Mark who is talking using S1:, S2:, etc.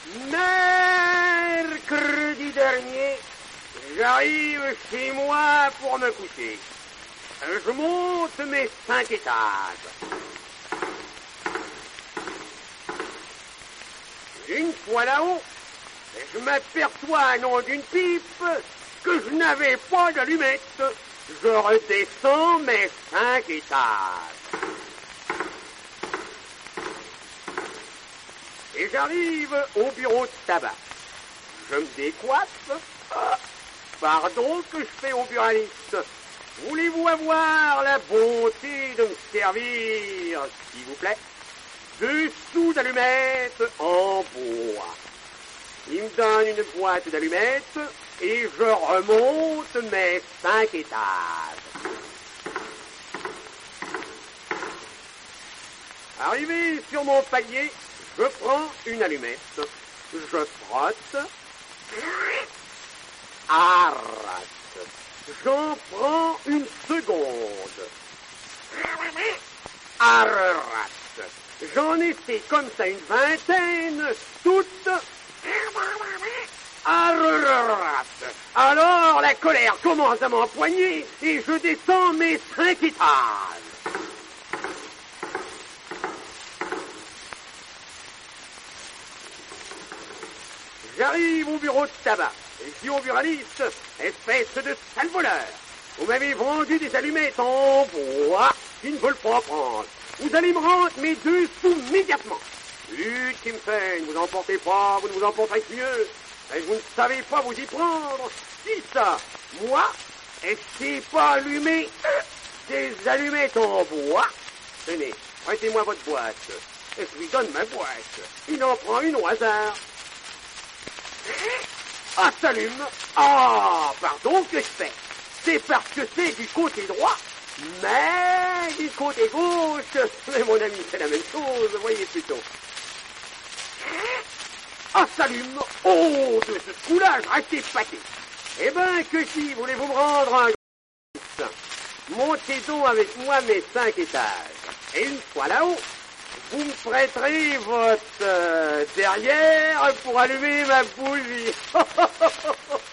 S1: Mercredi dernier, j'arrive chez moi pour me coucher. Je monte mes 5 étages. Une fois là-haut, je m'aperçois, nom d'une pipe, que je n'avais pas d'allumette. Je redescends mes 5 étages. Et j'arrive au bureau de tabac. Je me décoiffe. Pardon que je fais au buraliste. Voulez-vous avoir la bonté de me servir, s'il vous plaît, 2 sous d'allumettes en bois. Il me donne une boîte d'allumettes et je remonte mes 5 étages. Arrivé sur mon palier, je prends une allumette, je frotte, arrête. J'en prends une seconde. Arrête. J'en ai fait comme ça une vingtaine, toutes. Arrête. Alors la colère commence à m'empoigner et je descends mes 5 étages. J'arrive au bureau de tabac et je dis au buraliste, espèce de sale voleur, vous m'avez vendu des allumettes en bois qui ne veulent pas prendre. Vous allez me rendre mes 2 sous immédiatement. Chut, qui me fait, ne vous emportez pas, vous ne vous emporterez que mieux. Et vous ne savez pas vous y prendre. Dis ça, moi, je sais pas allumer des allumettes en bois. Tenez, prêtez-moi votre boîte. Et je lui donne ma boîte. Il en prend une au hasard. Ah, s'allume. Ah, pardon, que je fais? C'est parce que c'est du côté droit. Mais du côté gauche, mais mon ami, c'est la même chose, voyez plutôt. Ah, s'allume. Oh, de ce coup-là, je restais pâté. Eh ben, que si, voulez-vous me rendre un grand... Montez donc avec moi mes 5 étages. Et une fois là-haut, vous me prêterez votre derrière pour allumer ma bougie.